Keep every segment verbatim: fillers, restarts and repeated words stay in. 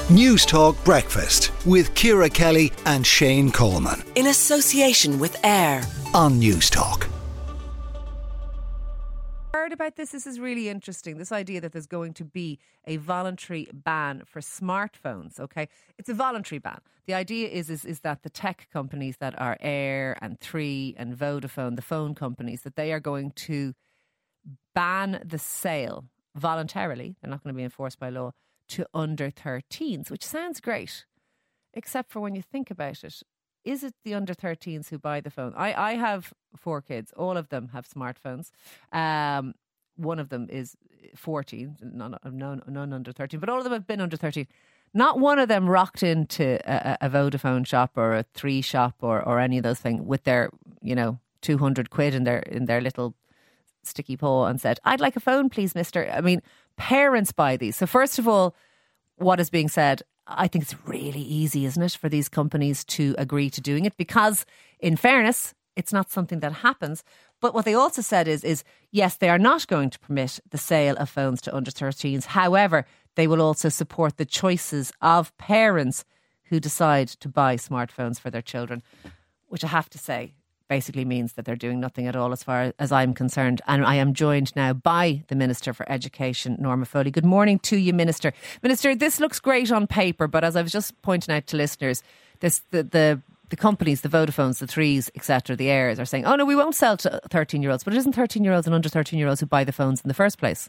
News Talk Breakfast with Ciara Kelly and Shane Coleman. In association with AIR on News Talk. Heard about this. This is really interesting. This idea that there's going to be a voluntary ban for smartphones. Okay, it's a voluntary ban. The idea is is is that the tech companies that are AIR and Three and Vodafone, the phone companies, that they are going to ban the sale voluntarily. They're not going to be enforced by law to under thirteens, which sounds great, except for when you think about it. Is it the under thirteens who buy the phone? I, I have four kids. All of them have smartphones. Um, one of them is fourteen, none, none, none under thirteen, but all of them have been under thirteen. Not one of them rocked into a, a Vodafone shop or a Three shop or, or any of those things with their, you know, two hundred quid in their in their little sticky paw and said, "I'd like a phone, please, mister." I mean, parents buy these. So first of all, what is being said, I think it's really easy, isn't it, for these companies to agree to doing it, because in fairness, it's not something that happens. But what they also said is, is yes, they are not going to permit the sale of phones to under thirteens. However, they will also support the choices of parents who decide to buy smartphones for their children, which I have to say basically means that they're doing nothing at all as far as I'm concerned. And I am joined now by the Minister for Education, Norma Foley. Good morning to you, Minister. Minister, this looks great on paper, but as I was just pointing out to listeners, this the the, the companies, the Vodafones, the Threes, et cetera, the Airs are saying, oh no, we won't sell to thirteen-year-olds, but it isn't thirteen-year-olds and under thirteen-year-olds who buy the phones in the first place.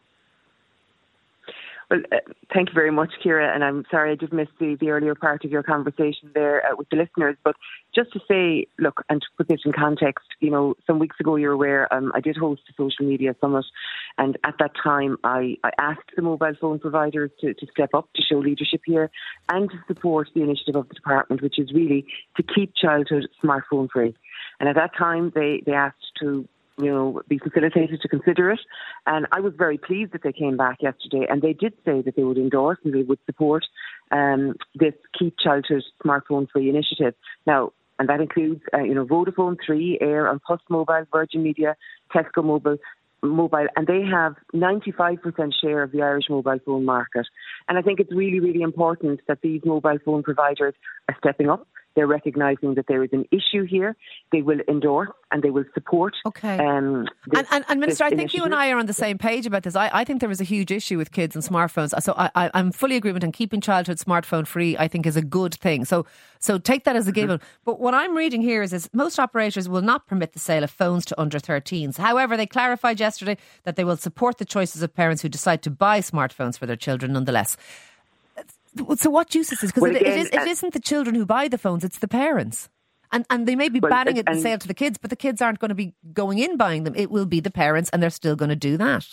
Well, uh, thank you very much, Ciara, and I'm sorry I did miss the, the earlier part of your conversation there uh, with the listeners. But just to say, look, and to put this in context, you know, some weeks ago, you're aware, um, I did host a social media summit, and at that time, I, I asked the mobile phone providers to, to step up, to show leadership here, and to support the initiative of the department, which is really to keep childhood smartphone free. And at that time, they, they asked to you know, be facilitated to consider it. And I was very pleased that they came back yesterday, and they did say that they would endorse and they would support um, this Keep Childhood Smartphone Free initiative. Now, and that includes, uh, you know, Vodafone, Three, AIR and Plus Mobile, Virgin Media, Tesco Mobile, Mobile, and they have ninety-five percent share of the Irish mobile phone market. And I think it's really, really important that these mobile phone providers are stepping up. They're recognising that there is an issue here. They will endorse and they will support. Okay. Um, this, and, and, and Minister, I think initiative. you and I are on the same page about this. I, I think there is a huge issue with kids and smartphones. So I, I, I'm fully agreement, and keeping childhood smartphone free, I think, is a good thing. So so take that as a given. Mm-hmm. But what I'm reading here is, is most operators will not permit the sale of phones to under thirteens. However, they clarified yesterday that they will support the choices of parents who decide to buy smartphones for their children nonetheless. So what use is this? Because well, it, it, is, it isn't the children who buy the phones, it's the parents. And and they may be well, banning it and sale to the kids, but the kids aren't going to be going in buying them. It will be the parents, and they're still going to do that.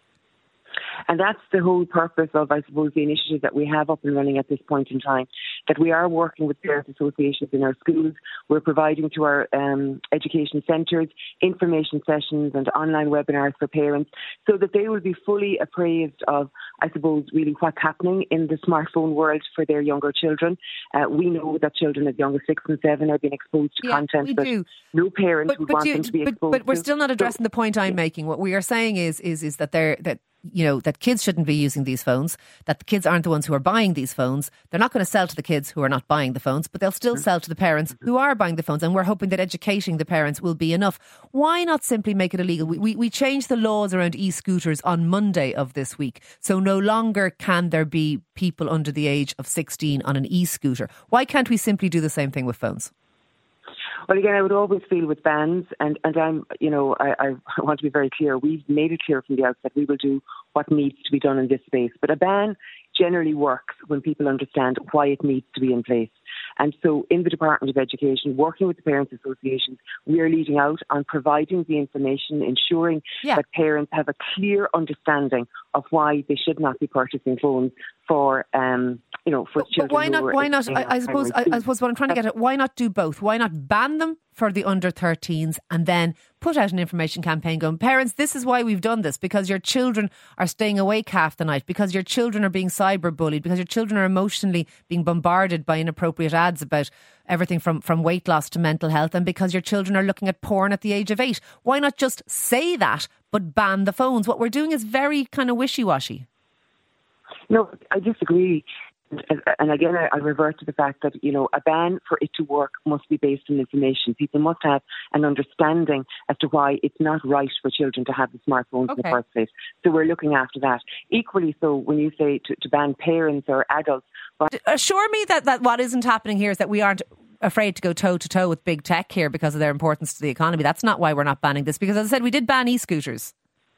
And that's the whole purpose of, I suppose, the initiative that we have up and running at this point in time, that we are working with parents' associations in our schools. We're providing to our um, education centres information sessions and online webinars for parents so that they will be fully appraised of, I suppose, really what's happening in the smartphone world for their younger children. Uh, we know that children as young as six and seven are being exposed to yeah, content that do. no parent but, would but want you, them to be but, exposed but, but we're to. still not addressing so, the point I'm yeah. making. What we are saying is, is, is that they're, that you know, that kids shouldn't be using these phones, that the kids aren't the ones who are buying these phones. They're not going to sell to the kids who are not buying the phones, but they'll still mm-hmm. sell to the parents who are buying the phones. And we're hoping that educating the parents will be enough. Why not simply make it illegal? We, we, we changed the laws around e-scooters on Monday of this week. So no longer can there be people under the age of sixteen on an e-scooter. Why can't we simply do the same thing with phones? Well, again, I would always feel with bans, and, and I'm, you know, I, I want to be very clear. We've made it clear from the outset we will do what needs to be done in this space. But a ban generally works when people understand why it needs to be in place. And so in the Department of Education, working with the Parents Associations, we are leading out on providing the information, ensuring yeah. that parents have a clear understanding of why they should not be purchasing phones for, um, you know, for but, children. But why not? Why not? I, I suppose. I, I suppose what I'm trying to get at. Why not do both? Why not ban them for the under thirteens and then put out an information campaign going, parents, this is why we've done this, because your children are staying awake half the night, because your children are being cyberbullied, because your children are emotionally being bombarded by inappropriate ads about everything from, from weight loss to mental health, and because your children are looking at porn at the age of eight. Why not just say that, but ban the phones? What we're doing is very kind of wishy-washy. No, I disagree. And again, I revert to the fact that, you know, a ban for it to work must be based on information. People must have an understanding as to why it's not right for children to have the smartphones okay. in the first place. So we're looking after that. Equally so, when you say to, to ban parents or adults... But assure me that, that what isn't happening here is that we aren't afraid to go toe-to-toe with big tech here because of their importance to the economy. That's not why we're not banning this. Because as I said, we did ban e-scooters.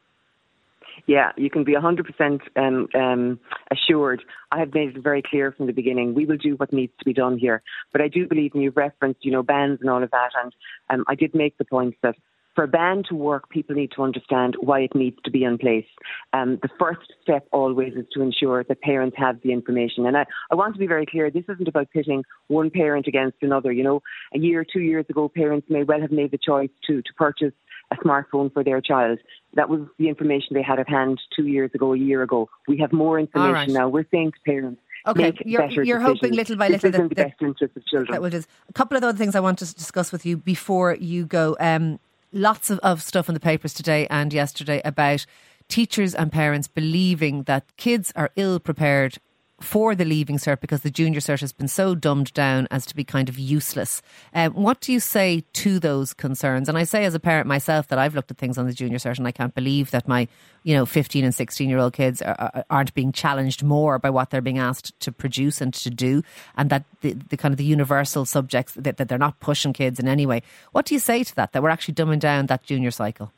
Yeah, you can be one hundred percent um, um, assured. I have made it very clear from the beginning. We will do what needs to be done here. But I do believe, and you've referenced, you know, bans and all of that. And um, I did make the point that for a ban to work, people need to understand why it needs to be in place. Um, the first step always is to ensure that parents have the information. And I, I want to be very clear, this isn't about pitting one parent against another. You know, a year, two years ago, parents may well have made the choice to, to purchase a smartphone for their child. That was the information they had at hand two years ago, a year ago. We have more information right. now. We're saying to parents, okay, make you're, better you're decisions. hoping little by this little is in that the best interest of children. That will just, a couple of other things I want to discuss with you before you go. Um, lots of, of stuff in the papers today and yesterday about teachers and parents believing that kids are ill prepared for the Leaving Cert because the Junior Cert has been so dumbed down as to be kind of useless. Um, what do you say to those concerns? And I say as a parent myself that I've looked at things on the Junior Cert and I can't believe that my, you know, fifteen and sixteen year old kids are, aren't being challenged more by what they're being asked to produce and to do, and that the, the kind of the universal subjects that, that they're not pushing kids in any way. What do you say to that, that we're actually dumbing down that junior cycle?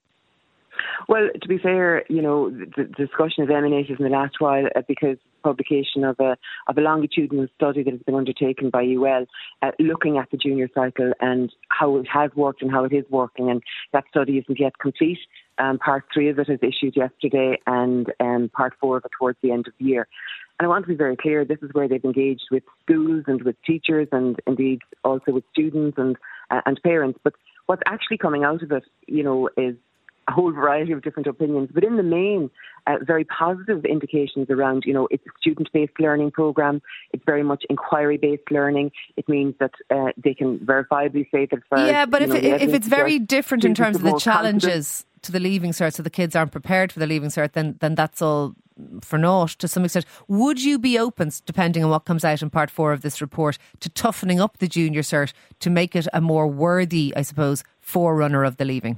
Well, to be fair, you know, the, the discussion has emanated in the last while uh, because publication of a of a longitudinal study that has been undertaken by U L uh, looking at the junior cycle and how it has worked and how it is working, and that study isn't yet complete. Um, part three of it is issued yesterday and um, part four of it towards the end of the year. And I want to be very clear, this is where they've engaged with schools and with teachers and indeed also with students and uh, and parents. But what's actually coming out of it, you know, is a whole variety of different opinions, but in the main, uh, very positive indications around, you know, it's a student-based learning program. It's very much inquiry-based learning. It means that uh, they can verifiably say that. As yeah, but as, if, know, it, if it's very different in terms of the challenges confidence. to the Leaving Cert, so the kids aren't prepared for the Leaving Cert, then then that's all for naught to some extent. Would you be open, depending on what comes out in part four of this report, to toughening up the Junior Cert to make it a more worthy, I suppose, forerunner of the Leaving?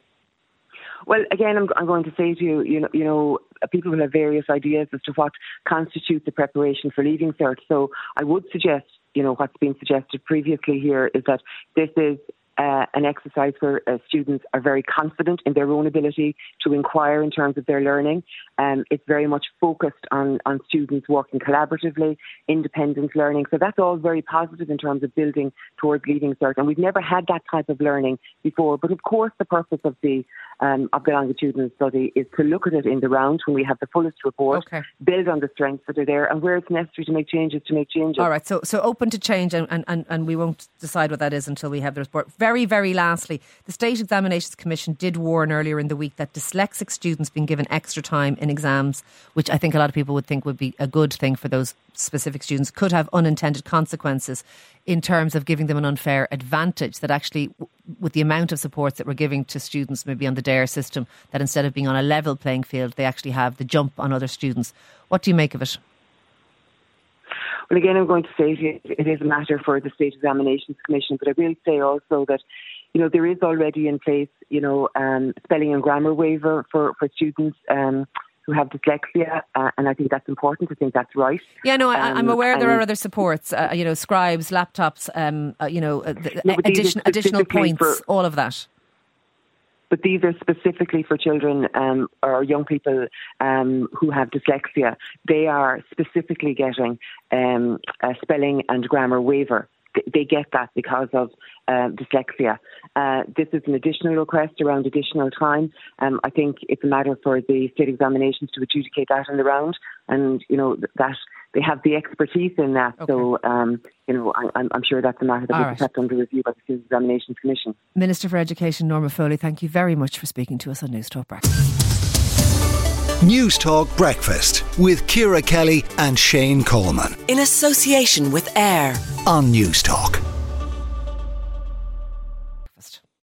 Well, again, I'm, I'm going to say to you, you know, you know, people will have various ideas as to what constitutes the preparation for Leaving Cert. So I would suggest, you know, what's been suggested previously here is that this is uh, an exercise where uh, students are very confident in their own ability to inquire in terms of their learning. Um, it's very much focused on, on students working collaboratively, independent learning. So that's all very positive in terms of building towards Leaving Cert. And we've never had that type of learning before. But of course, the purpose of the um, of the longitudinal study is to look at it in the round when we have the fullest report, okay. build on the strengths that are there, and where it's necessary to make changes, to make changes. All right, so so open to change, and, and, and we won't decide what that is until we have the report. Very, very lastly, the State Examinations Commission did warn earlier in the week that dyslexic students being given extra time in exams, which I think a lot of people would think would be a good thing for those specific students, could have unintended consequences in terms of giving them an unfair advantage, that actually with the amount of supports that we're giving to students maybe on the D A R E system, that instead of being on a level playing field, they actually have the jump on other students. What do you make of it? Well, again, I'm going to say it is a matter for the State Examinations Commission, but I will say also that, you know, there is already in place, you know, um, spelling and grammar waiver for, for students um, who have dyslexia, uh, and I think that's important. I think that's right. Yeah, no, I, um, I'm aware there are other supports, uh, you know, scribes, laptops, um, uh, you know, uh, no, addition, additional points, for, all of that. But these are specifically for children um, or young people um, who have dyslexia. They are specifically getting um, a spelling and grammar waiver. They get that because of uh, dyslexia. Uh, this is an additional request around additional time. Um, I think it's a matter for the state examinations to adjudicate that in the round, and you know that they have the expertise in that. Okay. So um, you know, I, I'm, I'm sure that's a matter that will be kept under review by the State Examinations Commission. Minister for Education Norma Foley, thank you very much for speaking to us on News Talk Breakfast. News Talk Breakfast with Ciara Kelly and Shane Coleman. In association with AIR on News Talk.